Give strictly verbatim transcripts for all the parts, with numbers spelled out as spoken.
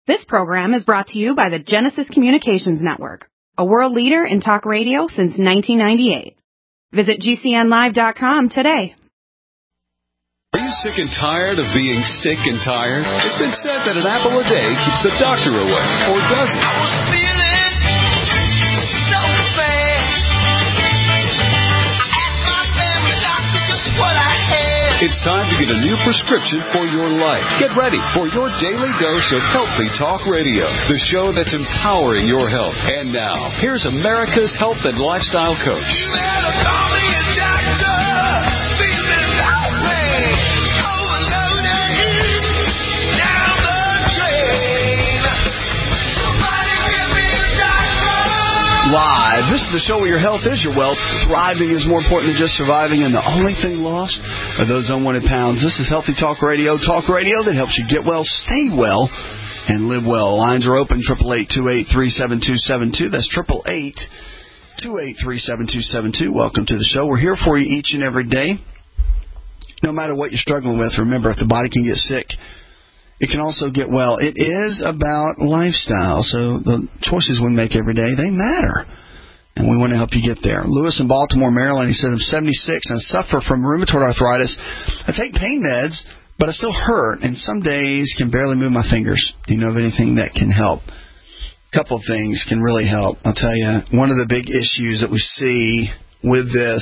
This program is brought to you by the Genesis Communications Network, a world leader in talk radio since nineteen ninety-eight. Visit G C N live dot com today. Are you sick and tired of being sick and tired? It's been said that an apple a day keeps the doctor away, or does it? I was feeling so bad. I asked my family doctor just what I had. It's time to get a new prescription for your life. Get ready for your daily dose of Healthy Talk Radio, the show that's empowering your health. And now, here's America's health and lifestyle coach. You better call me a doctor. Feeling that way. Live. This is the show where your health is your wealth. Thriving is more important than just surviving, and the only thing lost are those unwanted pounds. This is Healthy Talk Radio, talk radio that helps you get well, stay well, and live well. Lines are open, eight eight eight, two eight three, seven two seven two. That's eight eight eight, two eight three, seven two seven two. Welcome to the show. We're here for you each and every day. No matter what you're struggling with, remember, if the body can get sick, it can also get well. It is about lifestyle, so the choices we make every day, they matter, and we want to help you get there. Lewis in Baltimore, Maryland, he says, I'm seventy-six and I suffer from rheumatoid arthritis. I take pain meds, but I still hurt, and some days can barely move my fingers. Do you know of anything that can help? A couple of things can really help. I'll tell you, one of the big issues that we see with this,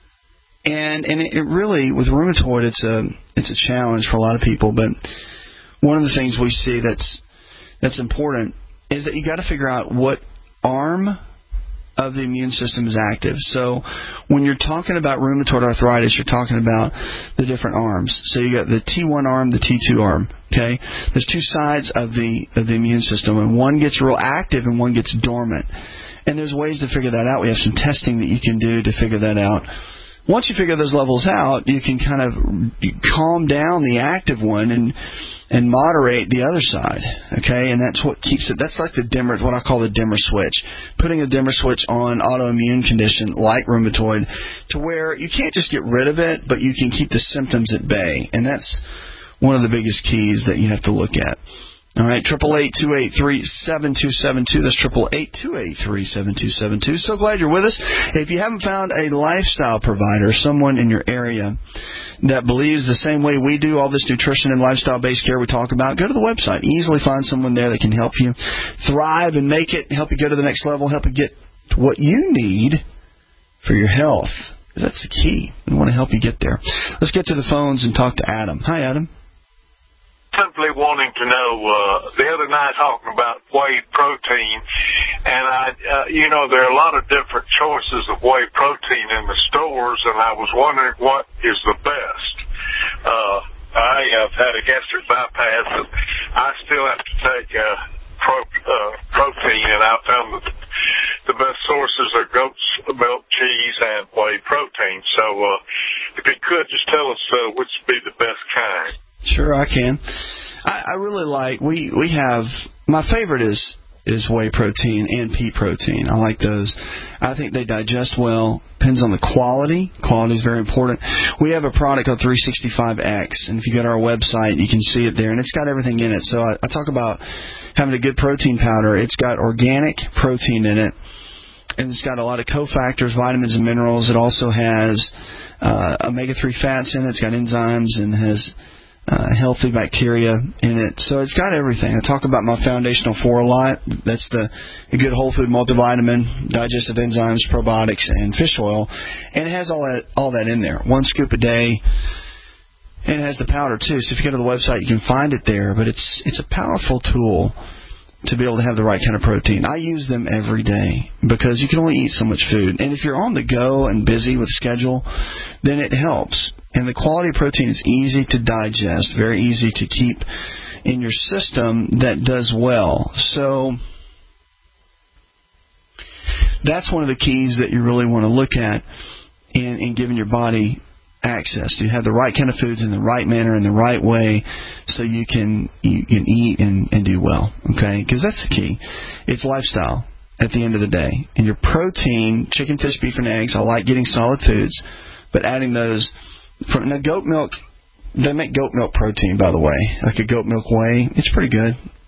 and and it really, with rheumatoid, it's a it's a challenge for a lot of people, but one of the things we see that's that's important is that you got to figure out what arm of the immune system is active. So when you're talking about rheumatoid arthritis, you're talking about the different arms. So you got the T one arm, the T two arm. Okay, there's two sides of the of the immune system, and one gets real active and one gets dormant. And there's ways to figure that out. We have some testing that you can do to figure that out. Once you figure those levels out, you can kind of calm down the active one and and moderate the other side, okay? And that's what keeps it. That's like the dimmer, what I call the dimmer switch. Putting a dimmer switch on autoimmune condition like rheumatoid to where you can't just get rid of it, but you can keep the symptoms at bay. And that's one of the biggest keys that you have to look at. All right, eight eight eight, two eight three, seven two seven two. That's eight eight eight, two eight three, seven two seven two. So glad you're with us. If you haven't found a lifestyle provider, someone in your area that believes the same way we do, all this nutrition and lifestyle-based care we talk about, go to the website. Easily find someone there that can help you thrive and make it, help you go to the next level, help you get to what you need for your health. That's the key. We want to help you get there. Let's get to the phones and talk to Adam. Hi, Adam. Simply wanting to know, uh, the other night talking about whey protein, and I, uh, you know, there are a lot of different choices of whey protein in the stores, and I was wondering what is the best. Uh, I have had a gastric bypass, and I still have to take uh, pro, uh, protein, and I found that the best sources are goat's milk, cheese, and whey protein. So uh, if you could, just tell us uh, which would be the best kind. Sure, I can. I, I really like, we, we have, my favorite is, is whey protein and pea protein. I like those. I think they digest well. Depends on the quality. Quality is very important. We have a product called three sixty-five X, and if you go to our website, you can see it there, and it's got everything in it. So I, I talk about having a good protein powder. It's got organic protein in it, and it's got a lot of cofactors, vitamins, and minerals. It also has uh, omega three fats in it. It's got enzymes and has Uh, healthy bacteria in it. So it's got everything. I talk about my Foundational Four a lot. That's the a good whole food multivitamin, digestive enzymes, probiotics, and fish oil. And it has all that all that in there. One scoop a day. And it has the powder, too. So if you go to the website, you can find it there. But it's it's a powerful tool to be able to have the right kind of protein. I use them every day because you can only eat so much food. And if you're on the go and busy with schedule, then it helps. And the quality of protein is easy to digest, very easy to keep in your system that does well. So that's one of the keys that you really want to look at in, in giving your body access. You have the right kind of foods in the right manner, in the right way, so you can you can eat and, and do well, okay? Because that's the key. It's lifestyle at the end of the day. And your protein, chicken, fish, beef, and eggs, I like getting solid foods, but adding those from now, goat milk, they make goat milk protein, by the way, like a goat milk whey. It's pretty good.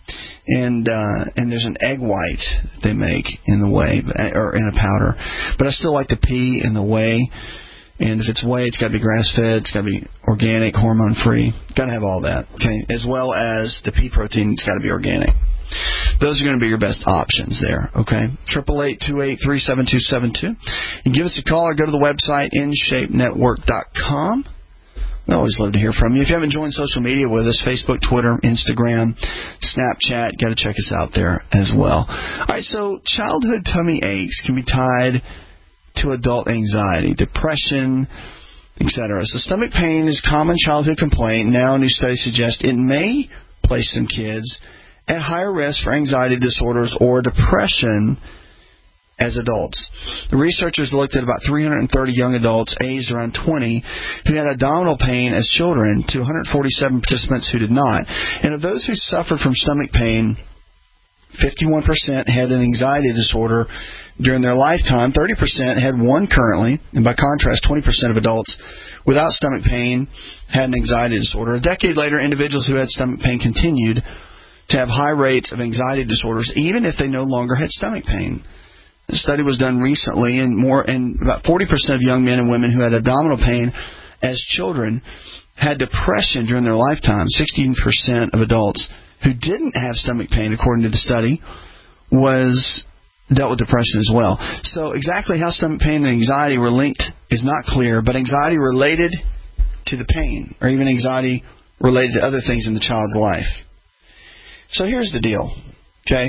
And uh, and there's an egg white they make in the whey, or in a powder. But I still like the pea in the whey. And if it's whey, it's got to be grass-fed, it's got to be organic, hormone-free. Got to have all that, okay? As well as the pea protein, it's got to be organic. Those are going to be your best options there, okay? eight eight eight, two eight three, seven two seven two. You give us a call or go to the website, in shape network dot com. We always love to hear from you. If you haven't joined social media with us, Facebook, Twitter, Instagram, Snapchat, got to check us out there as well. All right, so childhood tummy aches can be tied to adult anxiety, depression, et cetera. So stomach pain is a common childhood complaint. Now new studies suggest it may place some kids at higher risk for anxiety disorders or depression as adults. The researchers looked at about three hundred thirty young adults aged around twenty who had abdominal pain as children to one hundred forty-seven participants who did not. And of those who suffered from stomach pain, fifty-one percent had an anxiety disorder during their lifetime, thirty percent had one currently, and by contrast, twenty percent of adults without stomach pain had an anxiety disorder. A decade later, individuals who had stomach pain continued to have high rates of anxiety disorders, even if they no longer had stomach pain. The study was done recently, and more, and about forty percent of young men and women who had abdominal pain as children had depression during their lifetime. sixteen percent of adults who didn't have stomach pain, according to the study, was dealt with depression as well. So exactly how stomach pain and anxiety were linked is not clear, but anxiety related to the pain, or even anxiety related to other things in the child's life. So here's the deal, okay?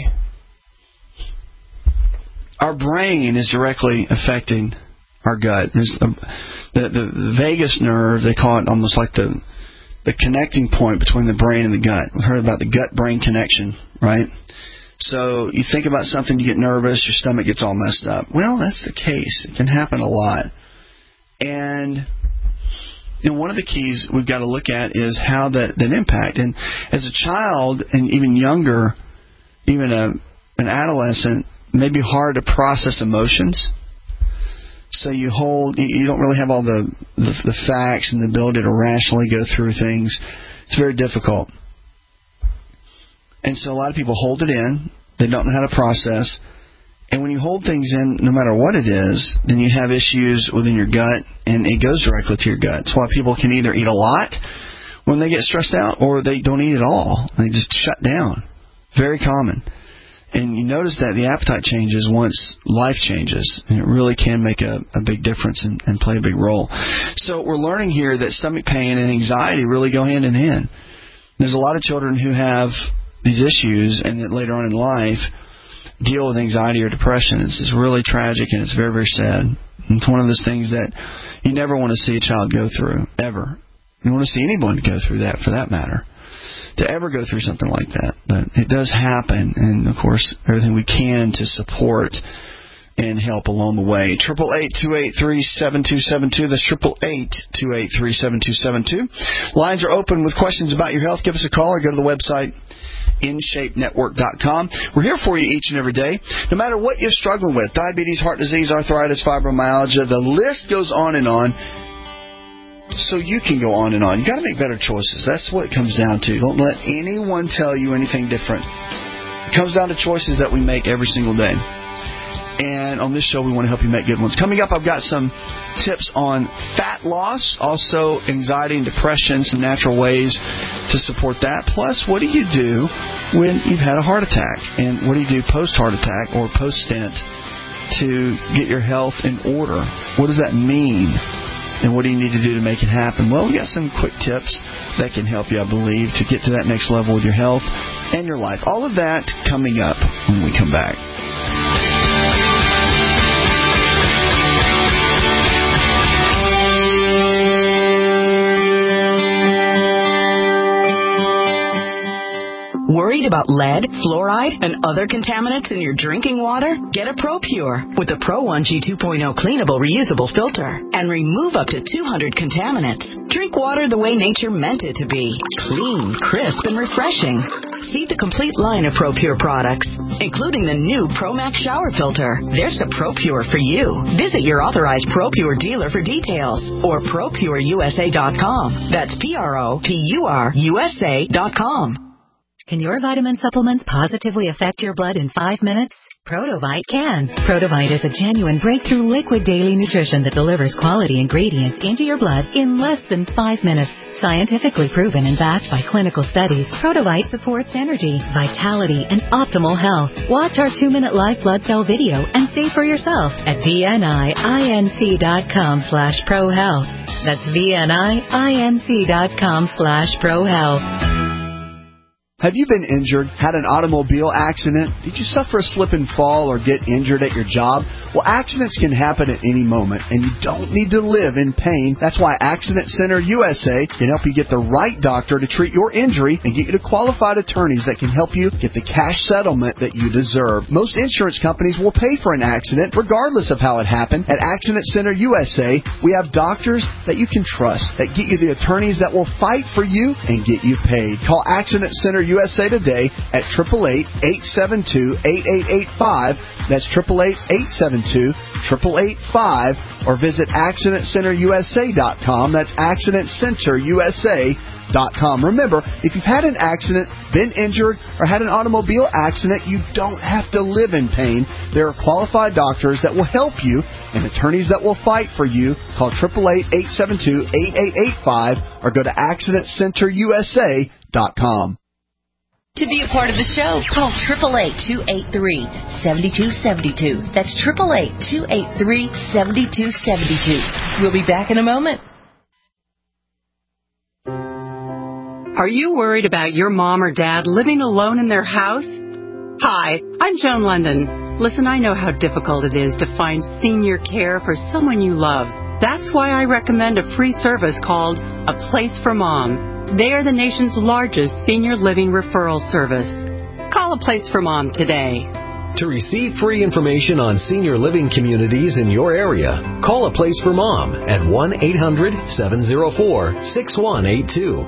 Our brain is directly affecting our gut. There's a, the, the, the vagus nerve, they call it almost like the the connecting point between the brain and the gut. We've heard about the gut-brain connection, right? So you think about something, you get nervous, your stomach gets all messed up. Well, that's the case. It can happen a lot. And you know, one of the keys we've got to look at is how that, that impact. And as a child, and even younger, even a, an adolescent, it may be hard to process emotions. So you hold, you don't really have all the, the, the facts and the ability to rationally go through things. It's very difficult. And so a lot of people hold it in. They don't know how to process. And when you hold things in, no matter what it is, then you have issues within your gut, and it goes directly to your gut. That's why people can either eat a lot when they get stressed out, or they don't eat at all. They just shut down. Very common. And you notice that the appetite changes once life changes. And it really can make a, a big difference and, and play a big role. So we're learning here that stomach pain and anxiety really go hand in hand. There's a lot of children who have these issues and that later on in life deal with anxiety or depression. It's, it's really tragic, and it's very, very sad. It's one of those things that you never want to see a child go through, ever. You want to see anyone go through that, for that matter. To ever go through something like that. But it does happen, and of course, everything we can to support and help along the way. eight eight eight, two eight three, seven two seven two. That's eight eight eight, two eight three, seven two seven two. Lines are open with questions about your health. Give us a call or go to the website, in shape network dot com. We're here for you each and every day, no matter what you're struggling with. Diabetes, heart disease, arthritis, fibromyalgia. The list goes on and on. So you can go on and on. You've got to make better choices. That's what it comes down to. Don't let anyone tell you anything different. It comes down to choices that we make every single day. And on this show, we want to help you make good ones. Coming up, I've got some tips on fat loss, also anxiety and depression, some natural ways to support that. Plus, what do you do when you've had a heart attack? And what do you do post-heart attack or post-stent to get your health in order? What does that mean? And what do you need to do to make it happen? Well, we got some quick tips that can help you, I believe, to get to that next level with your health and your life. All of that coming up when we come back. Worried about lead, fluoride, and other contaminants in your drinking water? Get a ProPure with the Pro one G two point oh cleanable reusable filter and remove up to two hundred contaminants. Drink water the way nature meant it to be. Clean, crisp, and refreshing. See the complete line of ProPure products, including the new ProMax shower filter. There's a ProPure for you. Visit your authorized ProPure dealer for details or Pro Pure U S A dot com. That's P R O P U R U S A dot com. Can your vitamin supplements positively affect your blood in five minutes? Protovite can. Protovite is a genuine breakthrough liquid daily nutrition that delivers quality ingredients into your blood in less than five minutes. Scientifically proven and backed by clinical studies, Protovite supports energy, vitality, and optimal health. Watch our two-minute live blood cell video and see for yourself at vninc.com slash prohealth. That's vninc.com slash prohealth. Have you been injured, had an automobile accident? Did you suffer a slip and fall or get injured at your job? Well, accidents can happen at any moment, and you don't need to live in pain. That's why Accident Center U S A can help you get the right doctor to treat your injury and get you to qualified attorneys that can help you get the cash settlement that you deserve. Most insurance companies will pay for an accident regardless of how it happened. At Accident Center U S A, we have doctors that you can trust, that get you the attorneys that will fight for you and get you paid. Call Accident Center U S A today at eight eight eight, eight seven two, eight eight eight five. That's eight eight eight, eight seven two, eight eight eight five. Or visit accident center u s a dot com. That's accident center u s a dot com. Remember, if you've had an accident, been injured, or had an automobile accident, you don't have to live in pain. There are qualified doctors that will help you and attorneys that will fight for you. Call eight eight eight, eight seven two, eight eight eight five or go to accident center u s a dot com. To be a part of the show, call eight eight eight, two eight three, seven two seven two. That's eight eight eight, two eight three, seven two seven two. We'll be back in a moment. Are you worried about your mom or dad living alone in their house? Hi, I'm Joan London. Listen, I know how difficult it is to find senior care for someone you love. That's why I recommend a free service called A Place for Mom. They are the nation's largest senior living referral service. Call A Place for Mom today. To receive free information on senior living communities in your area, call A Place for Mom at one eight hundred, seven oh four, six one eight two.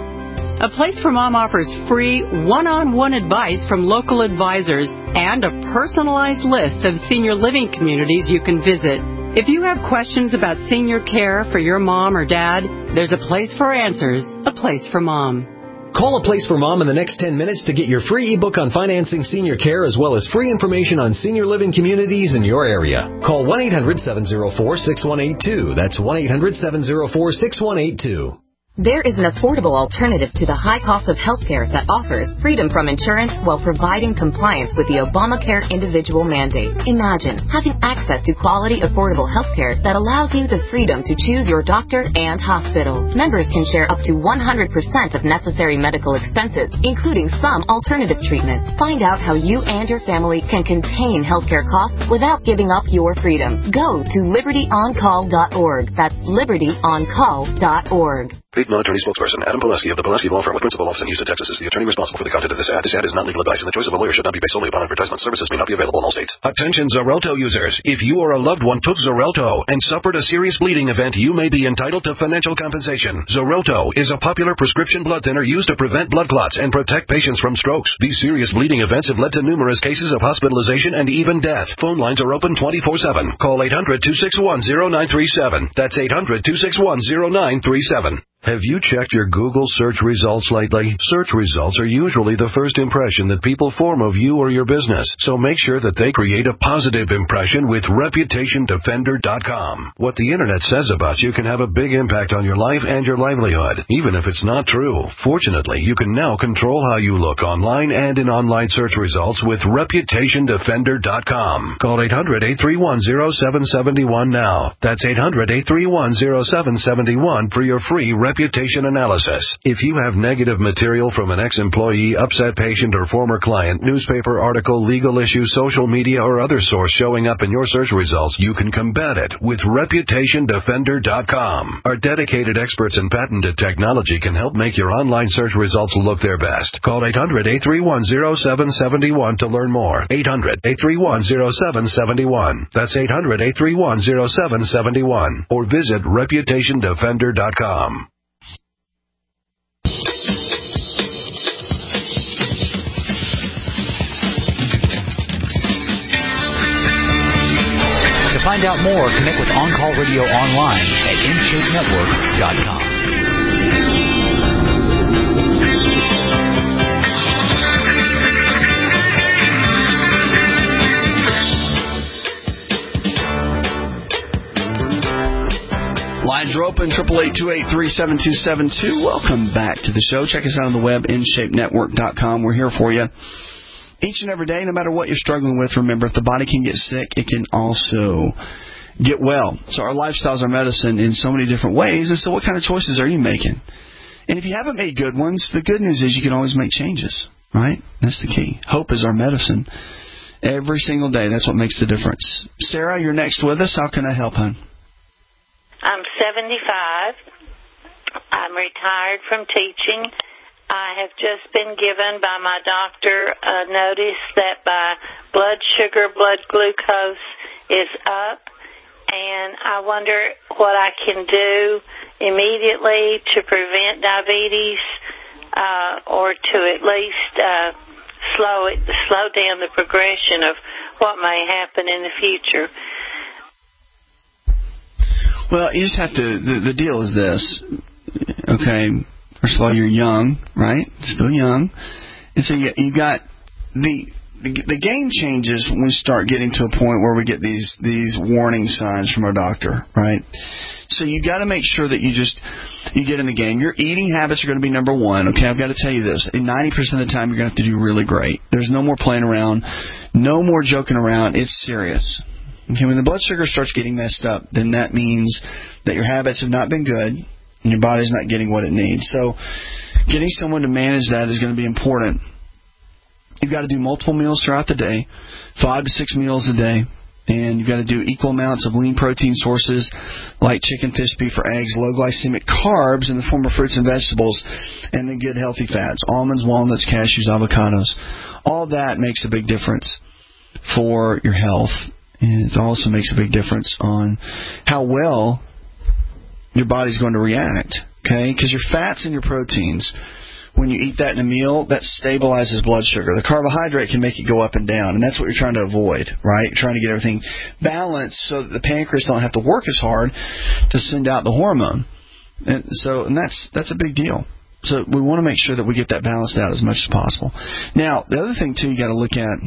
A Place for Mom offers free one-on-one advice from local advisors and a personalized list of senior living communities you can visit. If you have questions about senior care for your mom or dad, there's a place for answers, A Place for Mom. Call A Place for Mom in the next ten minutes to get your free ebook on financing senior care as well as free information on senior living communities in your area. Call one eight hundred, seven oh four, six one eight two. That's one eight hundred, seven oh four, six one eight two. There is an affordable alternative to the high cost of health care that offers freedom from insurance while providing compliance with the Obamacare individual mandate. Imagine having access to quality, affordable health care that allows you the freedom to choose your doctor and hospital. Members can share up to one hundred percent of necessary medical expenses, including some alternative treatments. Find out how you and your family can contain healthcare costs without giving up your freedom. Go to liberty on call dot org. That's liberty on call dot org. Paid non-attorney spokesperson Adam Pileski of the Pileski Law Firm with principal office in Houston, Texas is the attorney responsible for the content of this ad. This ad is not legal advice, and the choice of a lawyer should not be based solely upon advertisement. Services may not be available in all states. Attention Xarelto users. If you or a loved one took Xarelto and suffered a serious bleeding event, you may be entitled to financial compensation. Xarelto is a popular prescription blood thinner used to prevent blood clots and protect patients from strokes. These serious bleeding events have led to numerous cases of hospitalization and even death. Phone lines are open twenty-four seven. Call eight hundred, two six one, zero nine three seven. That's eight hundred, two six one, zero nine three seven. Have you checked your Google search results lately? Search results are usually the first impression that people form of you or your business, so make sure that they create a positive impression with reputation defender dot com. What the internet says about you can have a big impact on your life and your livelihood, even if it's not true. Fortunately, you can now control how you look online and in online search results with reputation defender dot com. Call eight hundred, eight three one, zero seven seven one now. That's eight hundred, eight three one, zero seven seven one for your free reputation analysis. If you have negative material from an ex-employee, upset patient, or former client, newspaper article, legal issue, social media, or other source showing up in your search results, you can combat it with reputation defender dot com. Our dedicated experts in patented technology can help make your online search results look their best. Call eight hundred, eight three one, zero seven seven one to learn more. eight hundred, eight three one, zero seven seven one. That's eight hundred, eight three one, zero seven seven one. Or visit reputation defender dot com. To find out more, connect with On Call Radio online at in shape network dot com. are open, eight eight eight, two eight three, seven two seven two. Welcome back to the show. Check us out on the web, in shape network dot com. We're here for you each and every day, no matter what you're struggling with. Remember, if the body can get sick, it can also get well. So our lifestyles are medicine in so many different ways. And so what kind of choices are you making? And if you haven't made good ones, the good news is you can always make changes, right? That's the key. Hope is our medicine. Every single day, that's what makes the difference. Sarah, you're next with us. How can I help, hon? I'm seventy-five. I'm retired from teaching. I have just been given by my doctor a notice that my blood sugar, blood glucose is up, and I wonder what I can do immediately to prevent diabetes uh, or to at least uh, slow it, slow down the progression of what may happen in the future. Well, you just have to, the, the deal is this, okay, first of all, you're young, right, still young, and so you, you got, the, the the game changes when we start getting to a point where we get these, these warning signs from our doctor, right? So you got to make sure that you just, you get in the game. Your eating habits are going to be number one, okay? I've got to tell you this, in ninety percent of the time, you're going to have to do really great. There's no more playing around, no more joking around, it's serious. Okay, when the blood sugar starts getting messed up, then that means that your habits have not been good and your body's not getting what it needs. So getting someone to manage that is going to be important. You've got to do multiple meals throughout the day, five to six meals a day, and you've got to do equal amounts of lean protein sources like chicken, fish, beef, or eggs, low glycemic carbs in the form of fruits and vegetables, and then good healthy fats, almonds, walnuts, cashews, avocados. All that makes a big difference for your health. And it also makes a big difference on how well your body's going to react, okay? Because your fats and your proteins, when you eat that in a meal, that stabilizes blood sugar. The carbohydrate can make it go up and down, and that's what you're trying to avoid, right? You're trying to get everything balanced so that the pancreas don't have to work as hard to send out the hormone. And so, and that's that's a big deal. So we want to make sure that we get that balanced out as much as possible. Now, the other thing, too, you got to look at,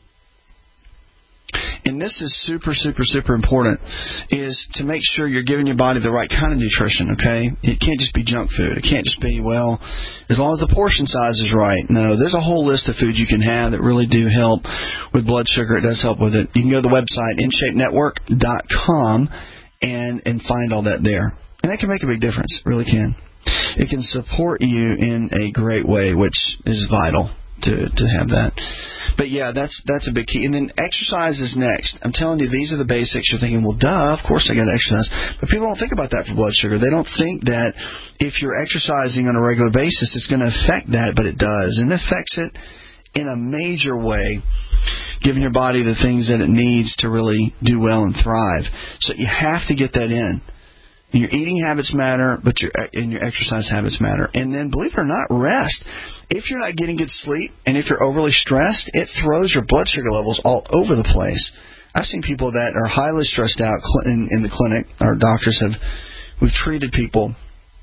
and this is super, super, super important, is to make sure you're giving your body the right kind of nutrition, okay? It can't just be junk food. It can't just be, well, as long as the portion size is right. No, there's a whole list of foods you can have that really do help with blood sugar. It does help with it. You can go to the website, in shape network dot com, and, and find all that there. And that can make a big difference. It really can. It can support you in a great way, which is vital to to have that. But yeah, that's that's a big key. And then exercise is next. I'm telling you, these are the basics. You're thinking, well, duh, of course I got to exercise. But people don't think about that for blood sugar. They don't think that if you're exercising on a regular basis, it's going to affect that, but it does. And it affects it in a major way, giving your body the things that it needs to really do well and thrive. So you have to get that in. And your eating habits matter, but your and your exercise habits matter. And then, believe it or not, rest. If you're not getting good sleep and if you're overly stressed, it throws your blood sugar levels all over the place. I've seen people that are highly stressed out in, in the clinic. Our doctors have, we've treated people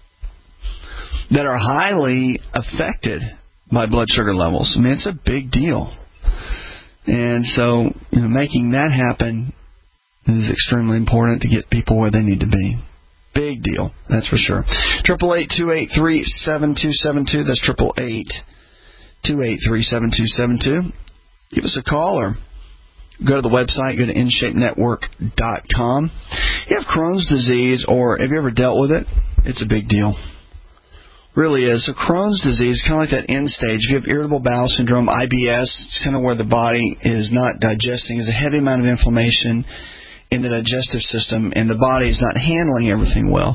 that are highly affected by blood sugar levels. I mean, it's a big deal. And so, you know, making that happen is extremely important to get people where they need to be. Big deal, that's for sure. Triple eight two eight three seven two seven two. That's triple eight two eight three seven two seven two. Give us a call or go to the website. Go to in shape network dot com. You have Crohn's disease, or have you ever dealt with it? It's a big deal. Really is. So Crohn's disease is kind of like that end stage. If you have irritable bowel syndrome, I B S, it's kind of where the body is not digesting. There's a heavy amount of inflammation in the digestive system, and the body is not handling everything well.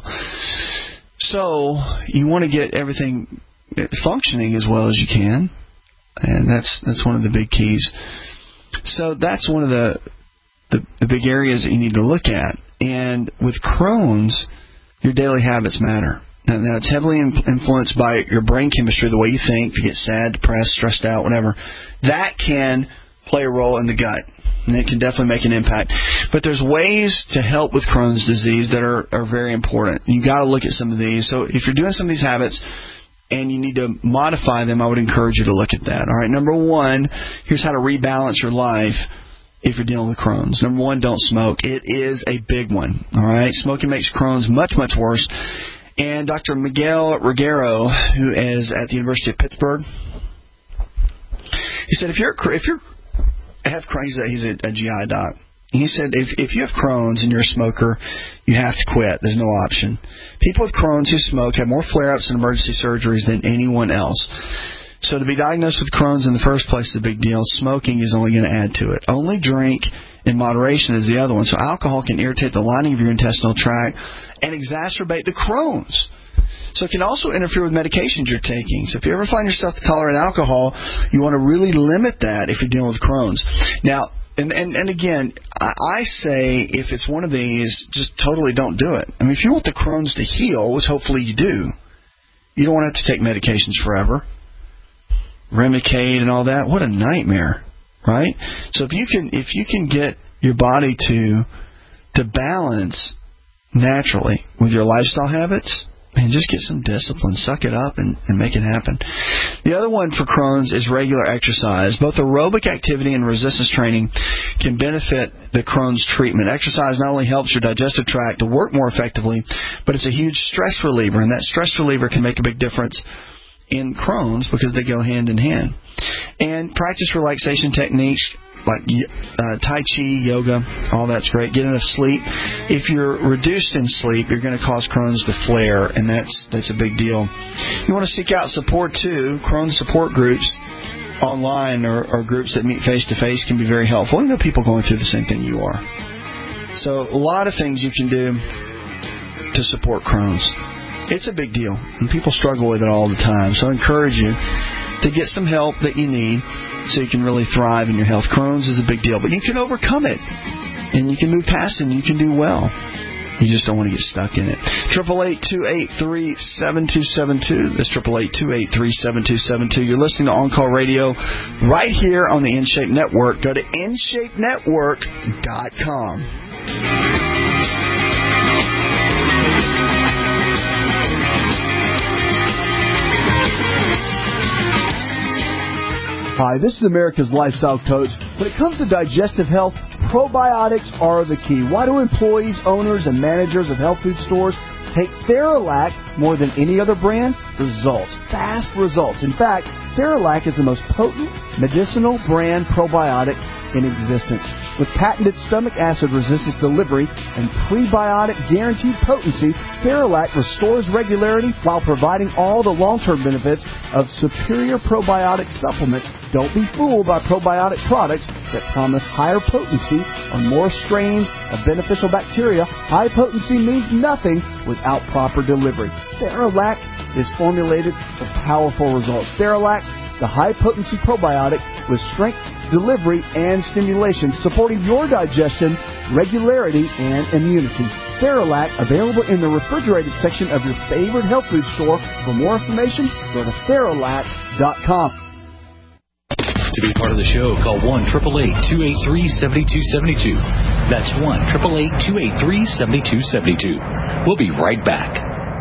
So you want to get everything functioning as well as you can, and that's that's one of the big keys. So that's one of the the, the big areas that you need to look at. And with Crohn's, your daily habits matter. Now, now it's heavily influenced by your brain chemistry, the way you think. If you get sad, depressed, stressed out, whatever, that can play a role in the gut. And it can definitely make an impact. But there's ways to help with Crohn's disease that are, are very important. You got to look at some of these. So if you're doing some of these habits and you need to modify them, I would encourage you to look at that. All right, number one, here's how to rebalance your life if you're dealing with Crohn's. Number one, don't smoke. It is a big one, all right? Smoking makes Crohn's much, much worse. And Doctor Miguel Reguero, who is at the University of Pittsburgh, he said if you're if you're have Crohn's, he's a, a G I doc. He said if if you have Crohn's and you're a smoker, you have to quit. There's no option. People with Crohn's who smoke have more flare-ups and emergency surgeries than anyone else. So to be diagnosed with Crohn's in the first place is a big deal. Smoking is only going to add to it. Only drink in moderation is the other one. So alcohol can irritate the lining of your intestinal tract and exacerbate the Crohn's. So it can also interfere with medications you're taking. So if you ever find yourself to tolerate alcohol, you want to really limit that if you're dealing with Crohn's. Now, and, and, and again, I, I say if it's one of these, just totally don't do it. I mean, if you want the Crohn's to heal, which hopefully you do, you don't want to have to take medications forever. Remicade and all that, what a nightmare, right? So if you can if you can get your body to to balance naturally with your lifestyle habits, and just get some discipline, suck it up, and, and make it happen. The other one for Crohn's is regular exercise. Both aerobic activity and resistance training can benefit the Crohn's treatment. Exercise not only helps your digestive tract to work more effectively, but it's a huge stress reliever, and that stress reliever can make a big difference in Crohn's because they go hand in hand. And practice relaxation techniques like uh, Tai Chi, yoga, all that's great. Get enough sleep. If you're reduced in sleep, you're going to cause Crohn's to flare, and that's that's a big deal. You want to seek out support, too. Crohn's support groups online or, or groups that meet face-to-face can be very helpful. You know people going through the same thing you are. So a lot of things you can do to support Crohn's. It's a big deal, and people struggle with it all the time. So I encourage you to get some help that you need so you can really thrive in your health. Crohn's is a big deal, but you can overcome it, and you can move past it, and you can do well. You just don't want to get stuck in it. triple eight, two eight three, seven two seven two. That's triple eight, two eight three, seven two seven two. You're listening to On Call Radio right here on the InShape Network. Go to in shape network dot com. Hi, this is America's Lifestyle Coach. When it comes to digestive health, probiotics are the key. Why do employees, owners, and managers of health food stores take Theralac more than any other brand? Results. Fast results. In fact, Theralac is the most potent medicinal brand probiotic in existence. With patented stomach acid resistance delivery and prebiotic guaranteed potency, Theralac restores regularity while providing all the long-term benefits of superior probiotic supplements. Don't be fooled by probiotic products that promise higher potency or more strains of beneficial bacteria. High potency means nothing without proper delivery. Theralac is formulated for powerful results. Theralac, the high-potency probiotic with strength, delivery, and stimulation, supporting your digestion, regularity, and immunity. Theralac, available in the refrigerated section of your favorite health food store. For more information, go to Theralac dot com. To be part of the show, call one eight eight eight, two eight three, seven two seven two. That's one eight eight eight, two eight three, seven two seven two. We'll be right back.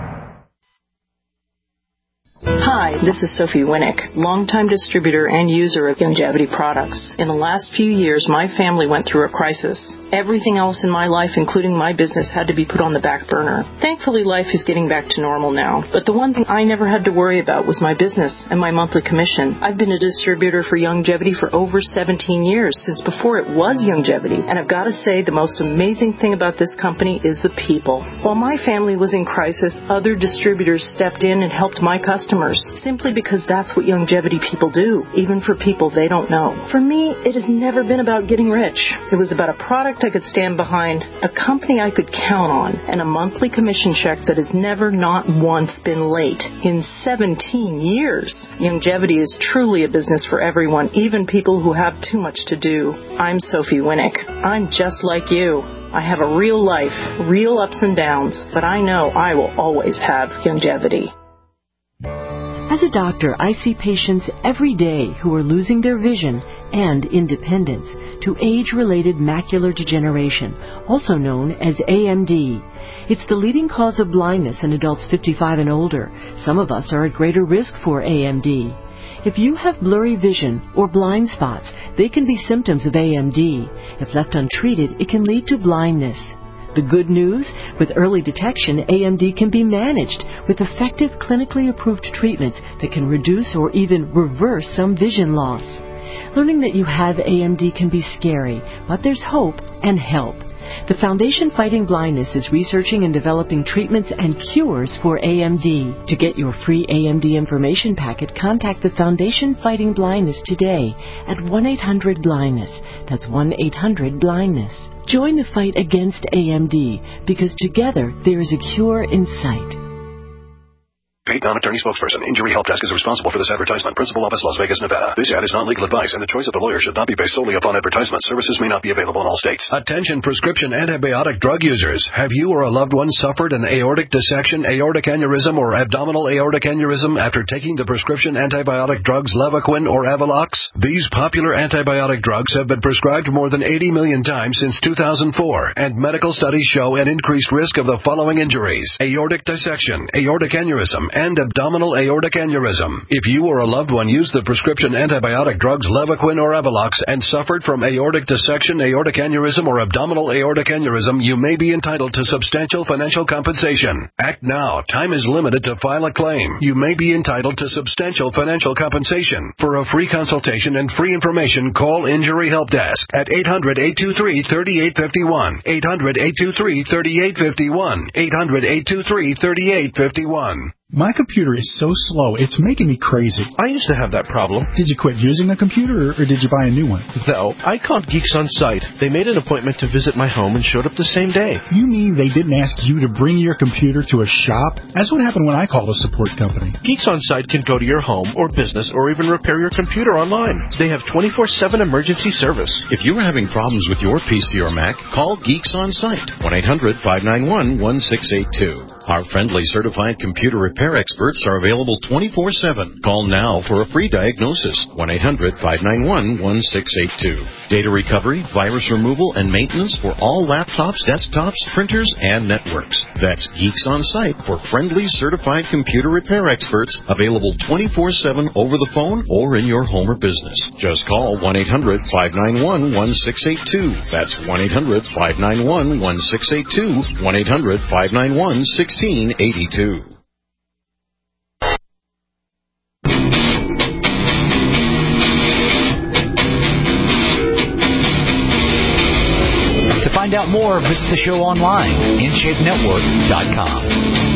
Hi, this is Sophie Winnick, longtime distributor and user of Youngevity products. In the last few years, my family went through a crisis. Everything else in my life, including my business, had to be put on the back burner. Thankfully, life is getting back to normal now. But the one thing I never had to worry about was my business and my monthly commission. I've been a distributor for Youngevity for over seventeen years, since before it was Youngevity. And I've got to say, the most amazing thing about this company is the people. While my family was in crisis, other distributors stepped in and helped my customers, simply because that's what Youngevity people do, even for people they don't know. For me, it has never been about getting rich. It was about a product I could stand behind, a company I could count on, and a monthly commission check that has never not once been late. In seventeen years, Youngevity is truly a business for everyone, even people who have too much to do. I'm Sophie Winnick. I'm just like you. I have a real life, real ups and downs, but I know I will always have Youngevity. As a doctor, I see patients every day who are losing their vision and independence to age-related macular degeneration, also known as A M D. It's the leading cause of blindness in adults fifty-five and older. Some of us are at greater risk for A M D. If you have blurry vision or blind spots, they can be symptoms of A M D. If left untreated, it can lead to blindness. The good news? With early detection, A M D can be managed with effective clinically approved treatments that can reduce or even reverse some vision loss. Learning that you have A M D can be scary, but there's hope and help. The Foundation Fighting Blindness is researching and developing treatments and cures for A M D. To get your free A M D information packet, contact the Foundation Fighting Blindness today at one eight hundred blindness. That's one eight hundred blindness. Join the fight against A M D, because together there is a cure in sight. Paid non-attorney spokesperson. Injury Help Desk is responsible for this advertisement. Principal office, Las Vegas, Nevada. This ad is not legal advice, and the choice of the lawyer should not be based solely upon advertisement. Services may not be available in all states. Attention prescription antibiotic drug users. Have you or a loved one suffered an aortic dissection, aortic aneurysm, or abdominal aortic aneurysm after taking the prescription antibiotic drugs Levaquin or Avalox? These popular antibiotic drugs have been prescribed more than eighty million times since two thousand four, and medical studies show an increased risk of the following injuries: aortic dissection, aortic aneurysm, and abdominal aortic aneurysm. If you or a loved one used the prescription antibiotic drugs Levaquin or Avalox and suffered from aortic dissection, aortic aneurysm, or abdominal aortic aneurysm, you may be entitled to substantial financial compensation. Act now. Time is limited to file a claim. You may be entitled to substantial financial compensation. For a free consultation and free information, call Injury Help Desk at eight hundred, eight two three, three eight five one, eight hundred, eight two three, three eight five one, eight hundred, eight two three, three eight five one. My computer is so slow, it's making me crazy. I used to have that problem. Did you quit using the computer, or, or did you buy a new one? No, I called Geeks On Site. They made an appointment to visit my home and showed up the same day. You mean they didn't ask you to bring your computer to a shop? That's what happened when I called a support company. Geeks On Site can go to your home or business or even repair your computer online. They have twenty-four seven emergency service. If you are having problems with your P C or Mac, call Geeks On Site, one eight hundred, five nine one, one six eight two. Our friendly certified computer repair experts are available twenty-four seven. Call now for a free diagnosis, one eight hundred, five nine one, one six eight two. Data recovery, virus removal, and maintenance for all laptops, desktops, printers, and networks. That's Geeks On Site for friendly certified computer repair experts, available twenty-four seven over the phone or in your home or business. Just call one eight hundred, five nine one, one six eight two. That's one eight hundred, five nine one, one six eight two, one eight hundred, five nine one, one six eight two. To find out more, visit the show online, in shape network dot com.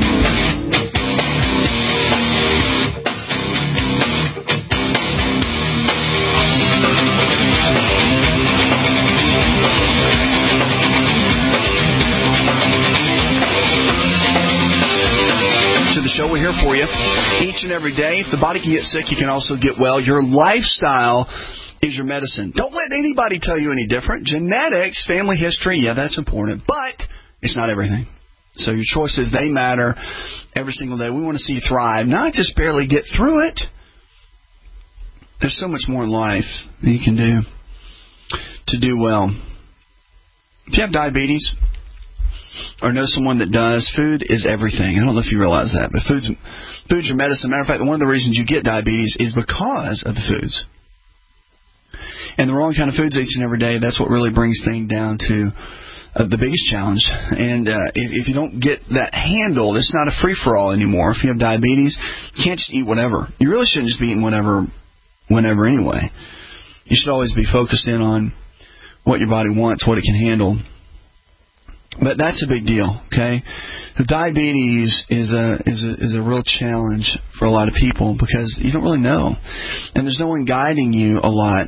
The show, we're here for you each and every day. If the body can get sick, you can also get well. Your lifestyle is your medicine. Don't let anybody tell you any different. Genetics, family history, yeah, that's important, but it's not everything. So your choices, they matter every single day. We want to see you thrive, not just barely get through it. There's so much more in life that you can do to do well. If you have diabetes, or know someone that does, food is everything. I don't know if you realize that, but food's, food's your medicine. Matter of fact, one of the reasons you get diabetes is because of the foods. And the wrong kind of foods each and every day, that's what really brings things down to uh, the biggest challenge. And uh, if, if you don't get that handled, it's not a free-for-all anymore. If you have diabetes, you can't just eat whatever. You really shouldn't just be eating whatever, whenever anyway. You should always be focused in on what your body wants, what it can handle. But that's a big deal, okay? The diabetes is a is a is a real challenge for a lot of people because you don't really know, and there's no one guiding you a lot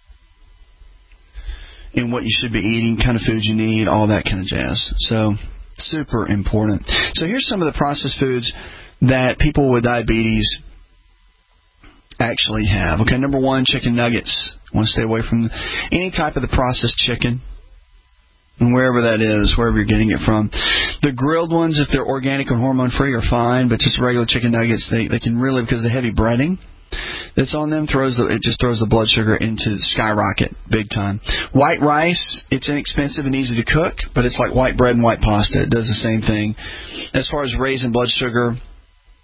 in what you should be eating, kind of foods you need, all that kind of jazz. So super important. So here's some of the processed foods that people with diabetes actually have. Okay, number one, chicken nuggets. I want to stay away from any type of the processed chicken. And wherever that is, wherever you're getting it from. The grilled ones, if they're organic and hormone-free, are fine, but just regular chicken nuggets, they, they can really, because of the heavy breading that's on them, throws the, it just throws the blood sugar into skyrocket big time. White rice, it's inexpensive and easy to cook, but it's like white bread and white pasta. It does the same thing. As far as raising blood sugar,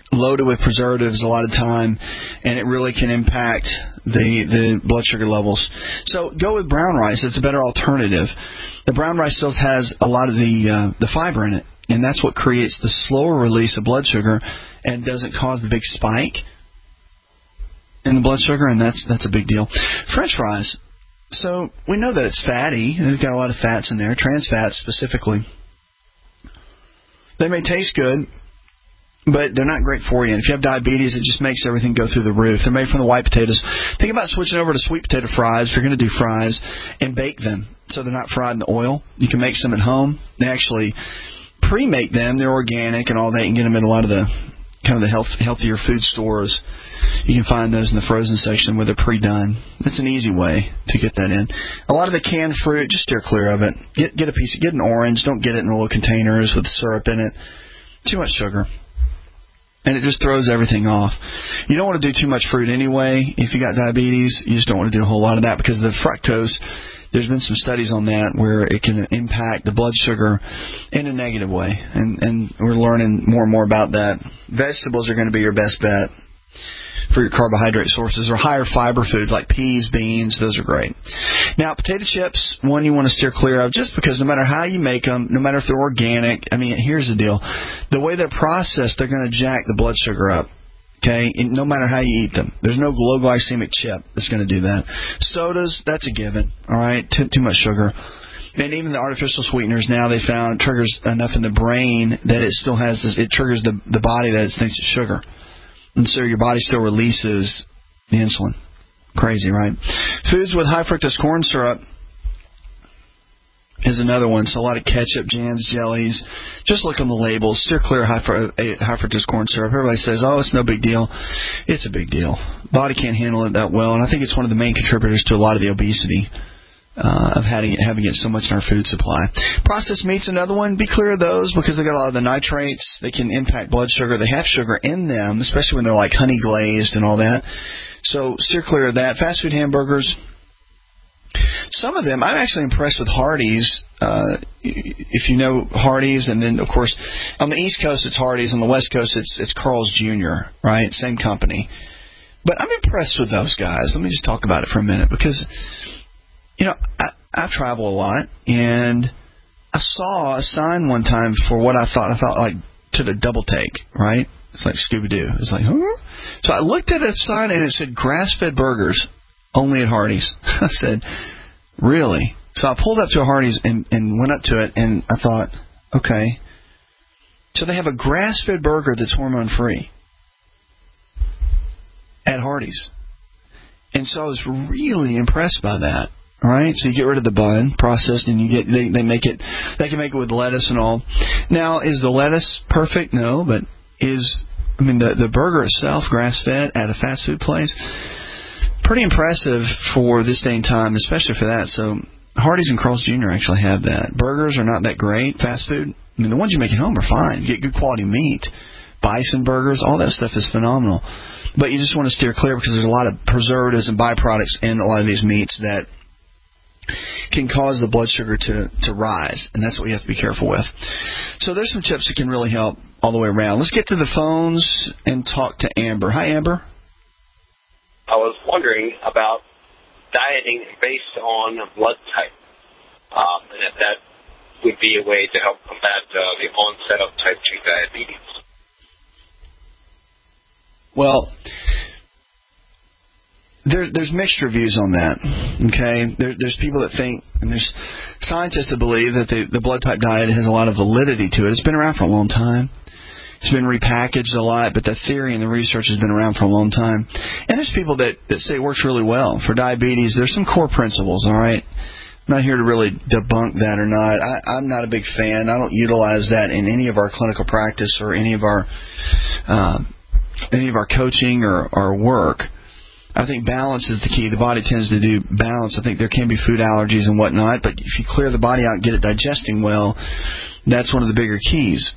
loaded with preservatives a lot of time, and it really can impact the the blood sugar levels. So go with brown rice. It's a better alternative. The brown rice still has a lot of the uh, the fiber in it, and that's what creates the slower release of blood sugar and doesn't cause the big spike in the blood sugar, and that's that's a big deal. French fries. So we know that it's fatty. They've got a lot of fats in there, trans fats specifically. They may taste good, but they're not great for you. And if you have diabetes, it just makes everything go through the roof. They're made from the white potatoes. Think about switching over to sweet potato fries if you're going to do fries, and bake them so they're not fried in the oil. You can make some at home. They actually pre-make them. They're organic and all that. You can get them at a lot of the kind of the health, healthier food stores. You can find those in the frozen section where they're pre-done. That's an easy way to get that in. A lot of the canned fruit, just steer clear of it. Get get a piece, get an orange. Don't get it in the little containers with syrup in it. Too much sugar. And it just throws everything off. You don't want to do too much fruit anyway. If you got diabetes, you just don't want to do a whole lot of that because the fructose, there's been some studies on that where it can impact the blood sugar in a negative way. And, and we're learning more and more about that. Vegetables are going to be your best bet for your carbohydrate sources, or higher fiber foods like peas, beans. Those are great. Now, potato chips, one you want to steer clear of just because no matter how you make them, no matter if they're organic, I mean, here's the deal. The way they're processed, they're going to jack the blood sugar up. Okay, and no matter how you eat them. There's no low glycemic chip that's going to do that. Sodas, that's a given, all right, too, too much sugar. And even the artificial sweeteners now they found triggers enough in the brain that it still has this, it triggers the, the body that it thinks it's sugar. And so your body still releases the insulin. Crazy, right? Foods with high fructose corn syrup is another one. So a lot of ketchup, jams, jellies. Just look on the labels. Steer clear of high, fr- high fructose corn syrup. Everybody says, oh, it's no big deal. It's a big deal. Body can't handle it that well. And I think it's one of the main contributors to a lot of the obesity uh, of having it, having it so much in our food supply. Processed meat's another one. Be clear of those because they got a lot of the nitrates. They can impact blood sugar. They have sugar in them, especially when they're like honey glazed and all that. So steer clear of that. Fast food hamburgers. Some of them, I'm actually impressed with Hardee's. Uh, if you know Hardee's, and then of course on the East Coast it's Hardee's, on the West Coast it's it's Carl's Junior Right, same company. But I'm impressed with those guys. Let me just talk about it for a minute because you know I, I travel a lot, and I saw a sign one time for what I thought I thought like to the double take. Right, it's like Scooby Doo. It's like, huh? So I looked at a sign and it said grass-fed burgers. Only at Hardee's. I said, really? So I pulled up to a Hardee's and, and went up to it, and I thought, okay. So they have a grass-fed burger that's hormone-free at Hardee's. And so I was really impressed by that. All right, so you get rid of the bun, processed, and you get they, they make it. They can make it with lettuce and all. Now, is the lettuce perfect? No, but is I mean the the burger itself grass-fed at a fast food place? Pretty impressive for this day and time, especially for that. So Hardee's and Carl's Junior actually have that. Burgers are not that great. Fast food, I mean, the ones you make at home are fine. You get good quality meat. Bison burgers, all that stuff is phenomenal. But you just want to steer clear because there's a lot of preservatives and byproducts in a lot of these meats that can cause the blood sugar to, to rise, and that's what you have to be careful with. So there's some tips that can really help all the way around. Let's get to the phones and talk to Amber. Hi, Amber. I was wondering about dieting based on blood type, um, and if that would be a way to help combat uh, the onset of type two diabetes. Well, there, there's mixed reviews on that. Okay, there, there's people that think, and there's scientists that believe that the, the blood type diet has a lot of validity to it. It's been around for a long time. It's been repackaged a lot, but the theory and the research has been around for a long time. And there's people that, that say it works really well. For diabetes, there's some core principles, all right? I'm not here to really debunk that or not. I, I'm not a big fan. I don't utilize that in any of our clinical practice or any of our uh, any of our coaching or our work. I think balance is the key. The body tends to do balance. I think there can be food allergies and whatnot, but if you clear the body out and get it digesting well, that's one of the bigger keys.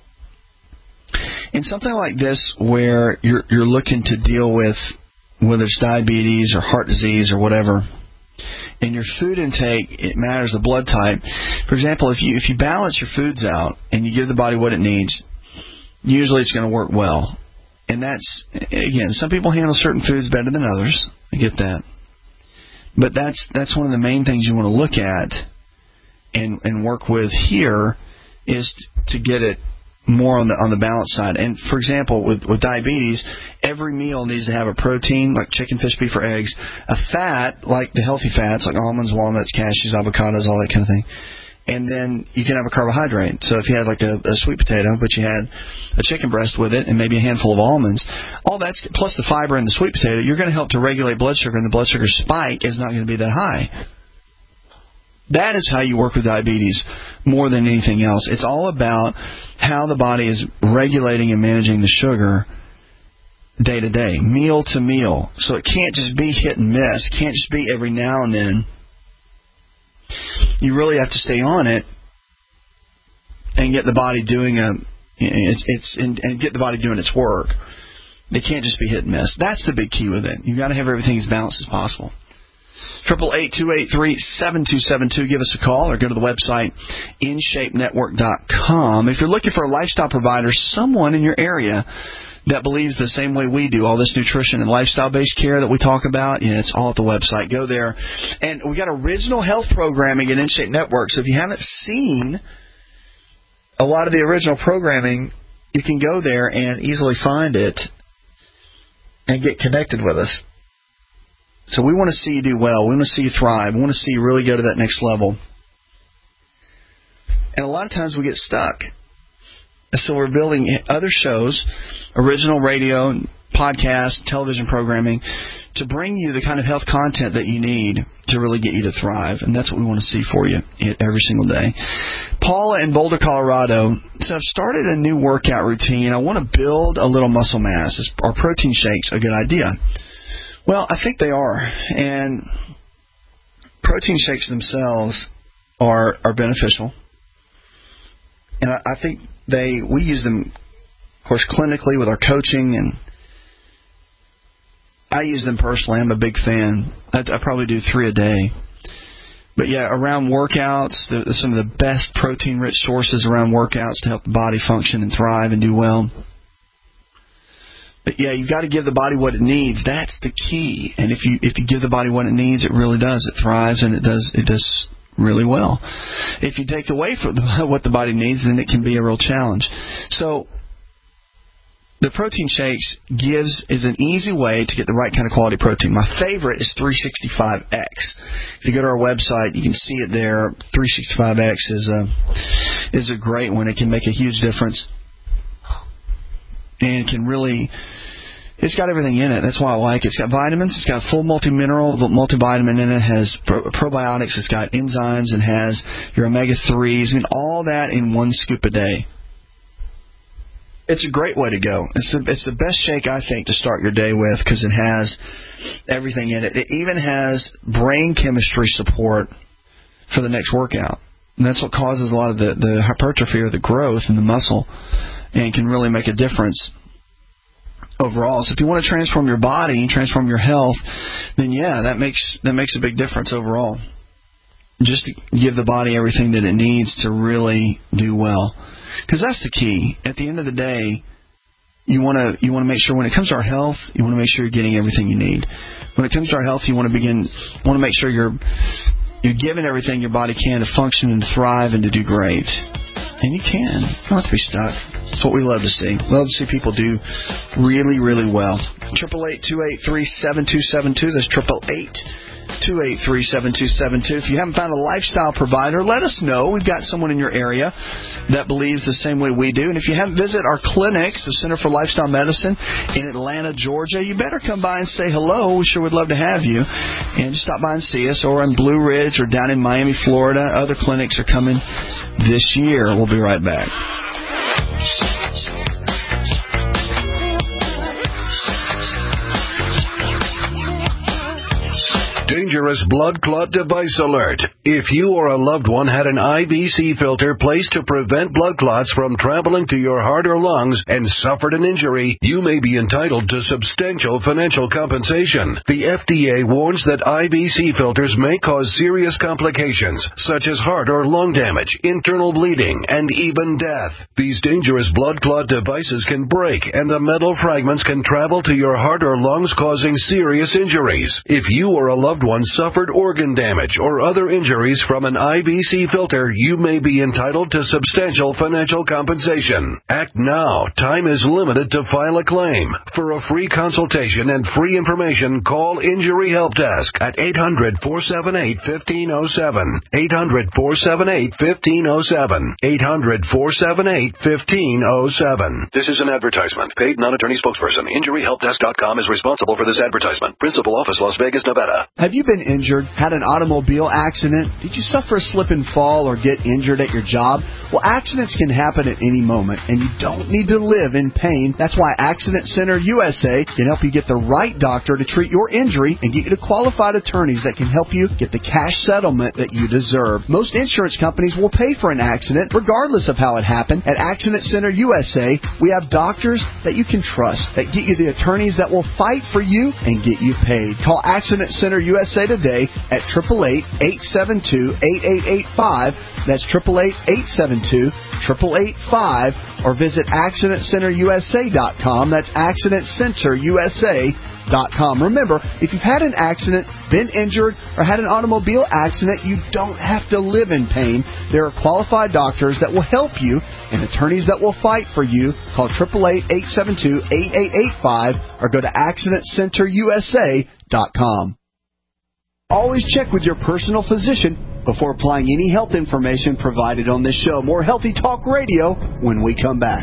In something like this where you're you're looking to deal with whether it's diabetes or heart disease or whatever, in your food intake, it matters the blood type. For example, if you if you balance your foods out and you give the body what it needs, usually it's going to work well. And that's, again, some people handle certain foods better than others. I get that. But that's that's one of the main things you want to look at and and work with here is to get it more on the on the balance side. And, for example, with, with diabetes, every meal needs to have a protein, like chicken, fish, beef, or eggs, a fat, like the healthy fats, like almonds, walnuts, cashews, avocados, all that kind of thing. And then you can have a carbohydrate. So if you had like a, a sweet potato, but you had a chicken breast with it and maybe a handful of almonds, all that's plus the fiber in the sweet potato, you're going to help to regulate blood sugar, and the blood sugar spike is not going to be that high. That is how you work with diabetes more than anything else. It's all about how the body is regulating and managing the sugar day to day, meal to meal. So it can't just be hit and miss. It can't just be every now and then. You really have to stay on it and get the body doing a it's it's and, and get the body doing its work. It can't just be hit and miss. That's the big key with it. You've got to have everything as balanced as possible. Triple eight two eight three seven two seven two. Give us a call or go to the website in shape network dot com. If you're looking for a lifestyle provider, someone in your area that believes the same way we do, all this nutrition and lifestyle-based care that we talk about, you know, it's all at the website. Go there. And we got original health programming at InShape Network. So if you haven't seen a lot of the original programming, you can go there and easily find it and get connected with us. So we want to see you do well. We want to see you thrive. We want to see you really go to that next level. And a lot of times we get stuck. So we're building other shows, original radio, podcast, television programming, to bring you the kind of health content that you need to really get you to thrive. And that's what we want to see for you every single day. Paula in Boulder, Colorado, so I've started a new workout routine. I want to build a little muscle mass. Are protein shakes a good idea? Well, I think they are. And protein shakes themselves are are beneficial. And I, I think they we use them, of course, clinically with our coaching, and I use them personally. I'm a big fan. I, I probably do three a day. But, yeah, around workouts, there's some of the best protein-rich sources around workouts to help the body function and thrive and do well. But, yeah, you've got to give the body what it needs. That's the key. And if you if you give the body what it needs, it really does. It thrives, and it does it does really well. If you take away from the, what the body needs, then it can be a real challenge. So the protein shakes gives is an easy way to get the right kind of quality protein. My favorite is three sixty-five X. If you go to our website, you can see it there. three sixty-five X is a is a great one. It can make a huge difference, and it can really. It's got everything in it. That's why I like it. It's got vitamins. It's got full multi-mineral, multivitamin in it. It has pro- probiotics. It's got enzymes and has your omega threes and all that in one scoop a day. It's a great way to go. It's the, it's the best shake, I think, to start your day with because it has everything in it. It even has brain chemistry support for the next workout. And that's what causes a lot of the, the hypertrophy or the growth in the muscle and can really make a difference overall. So if you want to transform your body, transform your health, then yeah, that makes that makes a big difference overall. Just to give the body everything that it needs to really do well. Because that's the key. At the end of the day, you want to you want to make sure when it comes to our health, you want to make sure you're getting everything you need. When it comes to our health, you want to begin want to make sure you're you're giving everything your body can to function and to thrive and to do great. And you can. You don't have to be stuck. That's what we love to see. We love to see people do really, really well. Triple eight two eight three seven two seven two. That's triple eight two eight three seven two seven two. If you haven't found a lifestyle provider, let us know. We've got someone in your area that believes the same way we do. And if you haven't visited our clinics, the Center for Lifestyle Medicine in Atlanta, Georgia, you better come by and say hello. We sure would love to have you. And just stop by and see us. Or in Blue Ridge or down in Miami, Florida. Other clinics are coming this year. We'll be right back. Danger dangerous blood clot device alert. If you or a loved one had an I V C filter placed to prevent blood clots from traveling to your heart or lungs and suffered an injury, you may be entitled to substantial financial compensation. The F D A warns that I V C filters may cause serious complications, such as heart or lung damage, internal bleeding, and even death. These dangerous blood clot devices can break, and the metal fragments can travel to your heart or lungs, causing serious injuries. If you or a loved one suffered organ damage or other injuries from an I V C filter, you may be entitled to substantial financial compensation. Act now. Time is limited to file a claim. For a free consultation and free information, call Injury Help Desk at eight hundred, four seven eight, one five zero seven. eight hundred, four seven eight, one five zero seven. eight hundred, four seven eight, one five zero seven. This is an advertisement. Paid non-attorney spokesperson. Injury Help Desk dot com is responsible for this advertisement. Principal office, Las Vegas, Nevada. Have you been injured, had an automobile accident? Did you suffer a slip and fall or get injured at your job? Well, accidents can happen at any moment, and you don't need to live in pain. That's why Accident Center U S A can help you get the right doctor to treat your injury and get you to qualified attorneys that can help you get the cash settlement that you deserve. Most insurance companies will pay for an accident regardless of how it happened. At Accident Center U S A, we have doctors that you can trust, that get you the attorneys that will fight for you and get you paid. Call Accident Center U S A today at eight eight eight, eight seven two, eight eight eight five. That's eight eight eight, eight seven two, eight eight eight five, or visit accident center U S A dot com. That's accident center U S A dot com. Remember, if you've had an accident, been injured, or had an automobile accident, you don't have to live in pain. There are qualified doctors that will help you and attorneys that will fight for you. Call eight eight eight, eight seven two, eight eight eight five or go to accident center U S A dot com. Always check with your personal physician before applying any health information provided on this show. More Healthy Talk Radio when we come back.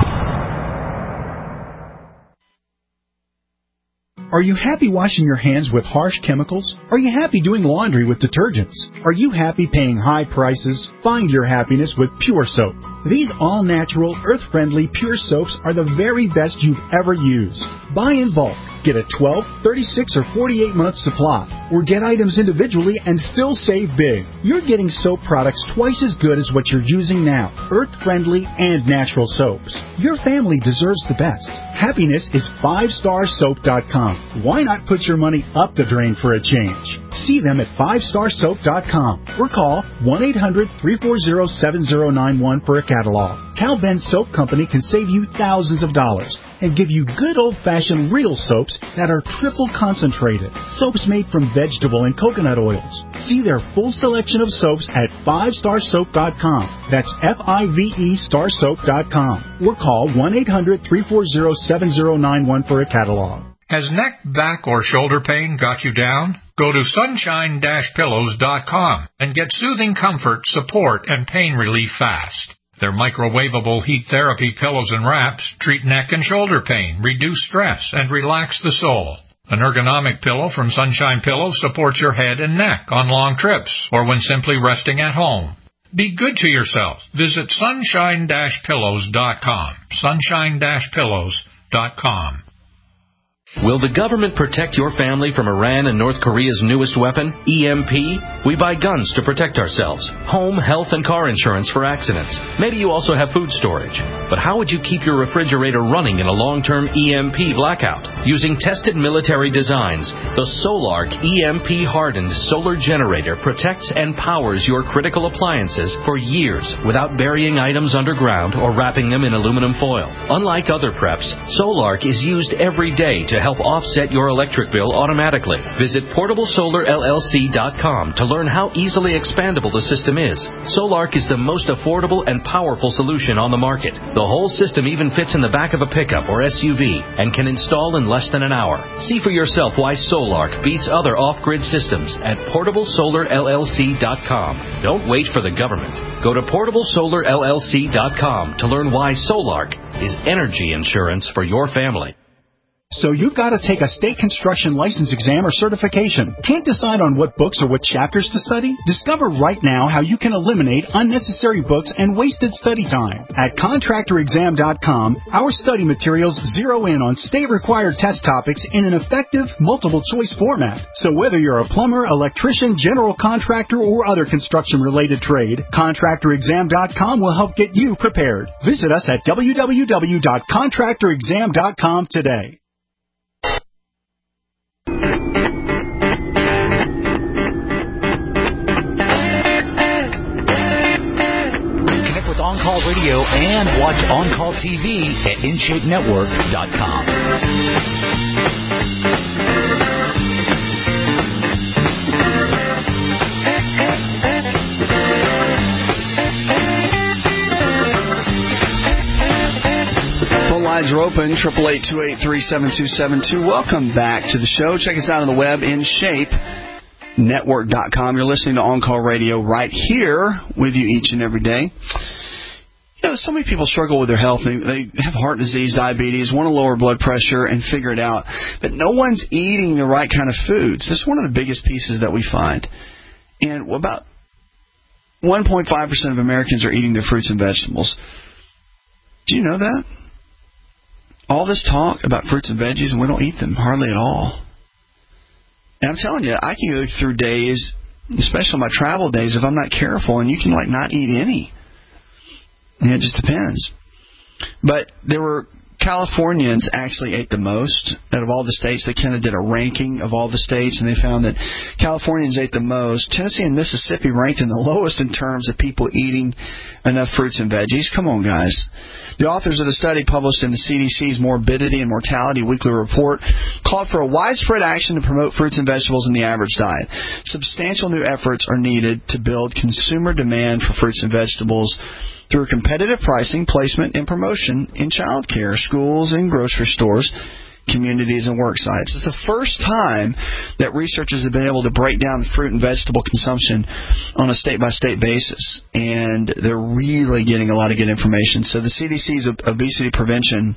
Are you happy washing your hands with harsh chemicals? Are you happy doing laundry with detergents? Are you happy paying high prices? Find your happiness with Pure Soap. These all-natural, earth-friendly Pure Soaps are the very best you've ever used. Buy in bulk. Get a twelve, thirty-six, or forty-eight month supply. Or get items individually and still save big. You're getting soap products twice as good as what you're using now. Earth-friendly and natural soaps. Your family deserves the best. Happiness is five star soap dot com. Why not put your money up the drain for a change? See them at five star soap dot com or call one eight hundred, three four zero, seven zero nine one for a catalog. Cal Ben Soap Company can save you thousands of dollars and give you good old-fashioned real soaps that are triple concentrated. Soaps made from vegetable and coconut oils. See their full selection of soaps at five star soap dot com. That's F I V E star soap dot com. Or call one eight hundred, three four zero, seven zero nine one for a catalog. Has neck, back, or shoulder pain got you down? Go to sunshine dash pillows dot com and get soothing comfort, support, and pain relief fast. Their microwavable heat therapy pillows and wraps treat neck and shoulder pain, reduce stress, and relax the soul. An ergonomic pillow from Sunshine Pillows supports your head and neck on long trips or when simply resting at home. Be good to yourself. Visit sunshine dash pillows dot com. sunshine dash pillows dot com. Will the government protect your family from Iran and North Korea's newest weapon, E M P? We buy guns to protect ourselves, home, health, and car insurance for accidents. Maybe you also have food storage. But how would you keep your refrigerator running in a long-term E M P blackout? Using tested military designs, the Solark E M P-hardened solar generator protects and powers your critical appliances for years without burying items underground or wrapping them in aluminum foil. Unlike other preps, Solark is used every day to help offset your electric bill automatically. Visit portable solar L L C dot com to learn how easily expandable the system is. Solark is the most affordable and powerful solution on the market. The whole system even fits in the back of a pickup or S U V and can install in less than an hour. See for yourself why Solark beats other off-grid systems at portable solar L L C dot com. Don't wait for the government. Go to portable solar L L C dot com to learn why Solark is energy insurance for your family. So you've got to take a state construction license exam or certification. Can't decide on what books or what chapters to study? Discover right now how you can eliminate unnecessary books and wasted study time. At contractor exam dot com, our study materials zero in on state-required test topics in an effective, multiple-choice format. So whether you're a plumber, electrician, general contractor, or other construction-related trade, contractor exam dot com will help get you prepared. Visit us at w w w dot contractor exam dot com today. Connect with On-Call Radio and watch On-Call T V at in shape network dot com. Lines are open, eight eight eight, two eight three, seven two seven two. Welcome back to the show. Check us out on the web, in shape network dot com. You're listening to On-Call Radio right here with you each and every day. You know, so many people struggle with their health. They, they have heart disease, diabetes, want to lower blood pressure and figure it out. But no one's eating the right kind of foods. This is one of the biggest pieces that we find. And about one point five percent of Americans are eating their fruits and vegetables. Do you know that? All this talk about fruits and veggies, and we don't eat them hardly at all. And I'm telling you, I can go through days, especially my travel days, if I'm not careful, and you can like not eat any. And it just depends. But there were Californians actually ate the most out of all the states. They kind of did a ranking of all the states, and they found that Californians ate the most. Tennessee and Mississippi ranked in the lowest in terms of people eating enough fruits and veggies. Come on, guys. The authors of the study, published in the C D C's Morbidity and Mortality Weekly Report, called for a widespread action to promote fruits and vegetables in the average diet. Substantial new efforts are needed to build consumer demand for fruits and vegetables through competitive pricing, placement, and promotion in child care, schools, and grocery stores, communities, and work sites. It's the first time that researchers have been able to break down fruit and vegetable consumption on a state-by-state basis, and they're really getting a lot of good information. So the C D C's Obesity Prevention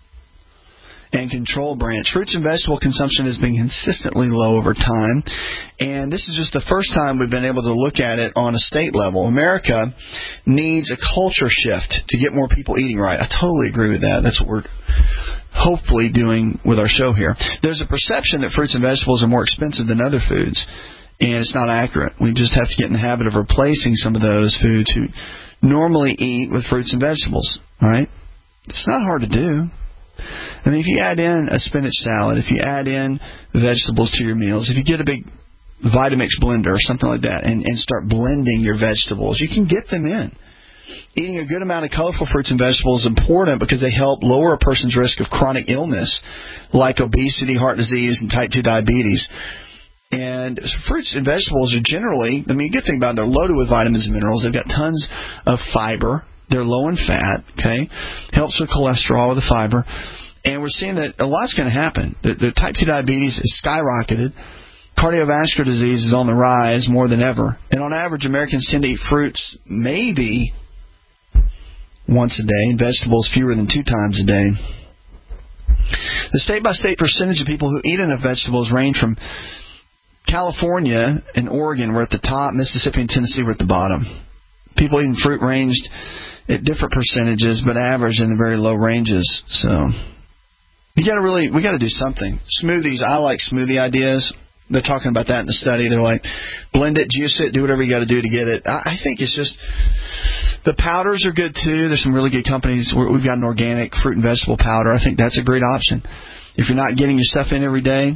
and Control Branch, fruits and vegetable consumption has been consistently low over time, and this is just the first time we've been able to look at it on a state level. America needs a culture shift to get more people eating right. I totally agree with that. That's what we're hopefully doing with our show here. There's a perception that fruits and vegetables are more expensive than other foods, and it's not accurate. We just have to get in the habit of replacing some of those foods who normally eat with fruits and vegetables, right? It's not hard to do. I mean, if you add in a spinach salad, if you add in vegetables to your meals, if you get a big Vitamix blender or something like that and, and start blending your vegetables, you can get them in. Eating a good amount of colorful fruits and vegetables is important because they help lower a person's risk of chronic illness like obesity, heart disease, and type two diabetes. And fruits and vegetables are generally, I mean, the good thing about them, they're loaded with vitamins and minerals. They've got tons of fiber. They're low in fat, okay? Helps with cholesterol with the fiber. And we're seeing that a lot's going to happen. The, the type two diabetes is skyrocketed. Cardiovascular disease is on the rise more than ever. And on average, Americans tend to eat fruits maybe once a day, and vegetables fewer than two times a day. The state-by-state percentage of people who eat enough vegetables range from California and Oregon were at the top, Mississippi and Tennessee were at the bottom. People eating fruit ranged at different percentages, but average in the very low ranges. So you got to really, we got to do something. Smoothies, I like smoothie ideas. They're talking about that in the study. They're like, blend it, juice it, do whatever you got to do to get it. I, I think it's just, the powders are good too. There's some really good companies. We've got an organic fruit and vegetable powder. I think that's a great option. If you're not getting your stuff in every day,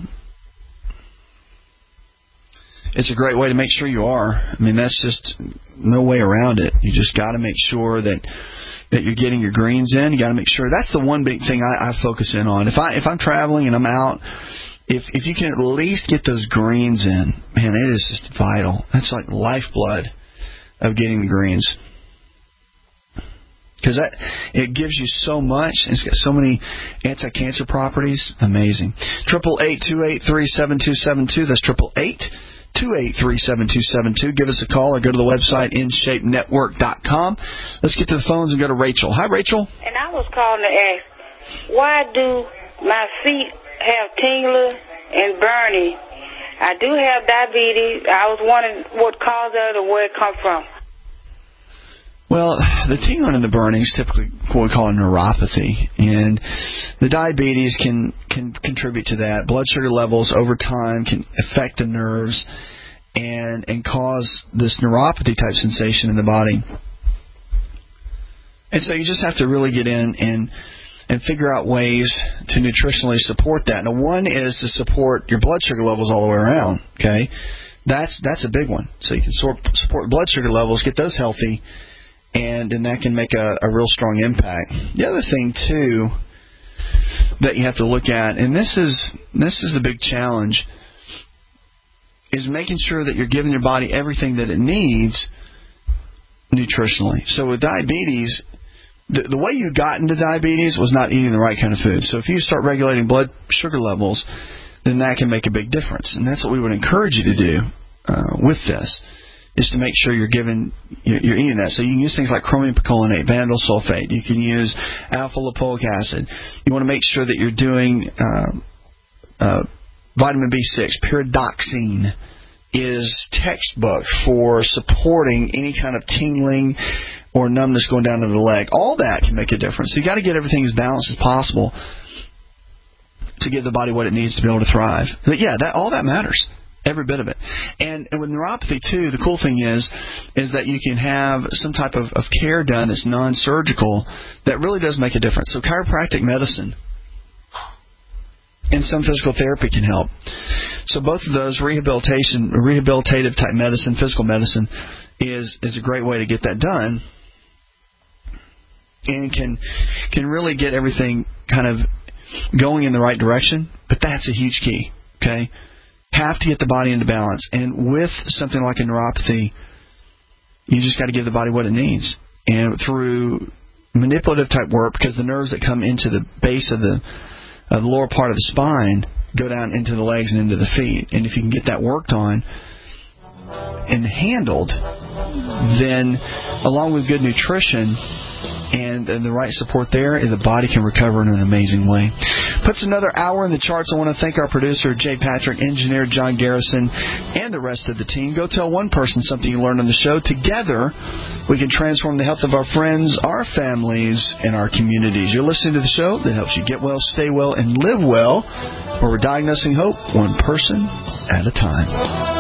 it's a great way to make sure you are. I mean, that's just no way around it. You just got to make sure that that you're getting your greens in. You got to make sure. That's the one big thing I, I focus in on. If I if I'm traveling and I'm out, if if you can at least get those greens in, man, it is just vital. That's like lifeblood of getting the greens. Because that it gives you so much. It's got so many anti-cancer properties. Amazing. Triple eight two eight three seven two seven two. That's triple eight two eight three seven two seven two. Give us a call or go to the website in shape network dot com. Let's get to the phones and go to Rachel. Hi, Rachel. And I was calling to ask, why do my feet have tingling and burning. I do have diabetes. I was wondering what caused it or where it come from. Well, the tingling and the burning is typically what we call a neuropathy, and the diabetes can, can contribute to that. Blood sugar levels over time can affect the nerves and and cause this neuropathy type sensation in the body. And so you just have to really get in and and figure out ways to nutritionally support that. Now, one is to support your blood sugar levels all the way around. Okay, that's that's a big one. So you can sort, support blood sugar levels, get those healthy, and then that can make a, a real strong impact. The other thing too that you have to look at, and this is this is a big challenge, is making sure that you're giving your body everything that it needs nutritionally. So with diabetes, the, the way you got into diabetes was not eating the right kind of food. So if you start regulating blood sugar levels, then that can make a big difference. And that's what we would encourage you to do uh, with this, is to make sure you're giving, you're, you're eating that. So you can use things like chromium picolinate, vanadil sulfate. You can use alpha lipoic acid. You want to make sure that you're doing uh, uh, vitamin B six, pyridoxine is textbook for supporting any kind of tingling or numbness going down to the leg. All that can make a difference. So you got to get everything as balanced as possible to give the body what it needs to be able to thrive. But yeah, that all that matters, every bit of it. And, and with neuropathy too, the cool thing is, is that you can have some type of, of care done that's non-surgical that really does make a difference. So chiropractic medicine and some physical therapy can help. So both of those, rehabilitation, rehabilitative type medicine, physical medicine, is is a great way to get that done, and can can really get everything kind of going in the right direction. But that's a huge key. Okay, have to get the body into balance, and with something like a neuropathy, you just got to give the body what it needs, and through manipulative type work, because the nerves that come into the base of the Uh, the lower part of the spine go down into the legs and into the feet. And if you can get that worked on and handled, then along with good nutrition and, and the right support there, the body can recover in an amazing way. Puts another hour in the charts. I want to thank our producer, Jay Patrick, engineer John Garrison, and the rest of the team. Go tell one person something you learned on the show. Together, we can transform the health of our friends, our families, and our communities. You're listening to the show that helps you get well, stay well, and live well, where we're diagnosing hope one person at a time.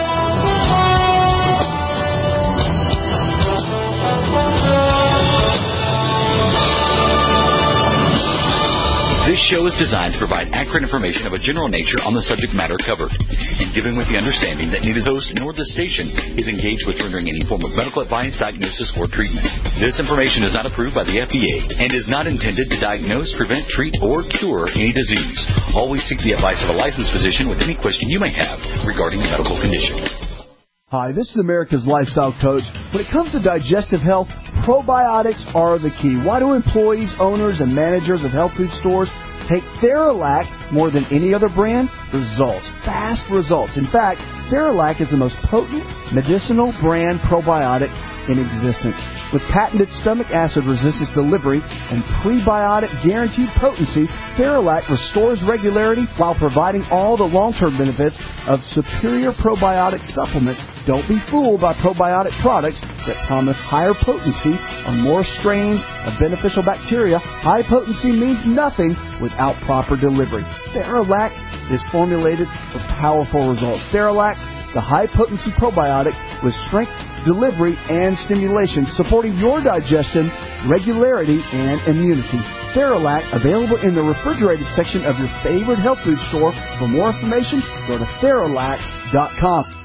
This show is designed to provide accurate information of a general nature on the subject matter covered, and given with the understanding that neither host nor the station is engaged with rendering any form of medical advice, diagnosis, or treatment. This information is not approved by the F D A and is not intended to diagnose, prevent, treat, or cure any disease. Always seek the advice of a licensed physician with any question you may have regarding a medical condition. Hi, this is America's Lifestyle Coach. When it comes to digestive health, probiotics are the key. Why do employees, owners, and managers of health food stores take Theralac more than any other brand? Results. Fast results. In fact, Theralac is the most potent medicinal brand probiotic in existence. With patented stomach acid resistance delivery and prebiotic guaranteed potency, Theralac restores regularity while providing all the long-term benefits of superior probiotic supplements. Don't be fooled by probiotic products that promise higher potency on more strains of beneficial bacteria. High potency means nothing without proper delivery. Theralac is formulated for powerful results. Theralac, the high-potency probiotic with strength, delivery, and stimulation, supporting your digestion, regularity, and immunity. Theralac, available in the refrigerated section of your favorite health food store. For more information, go to Theralac dot com.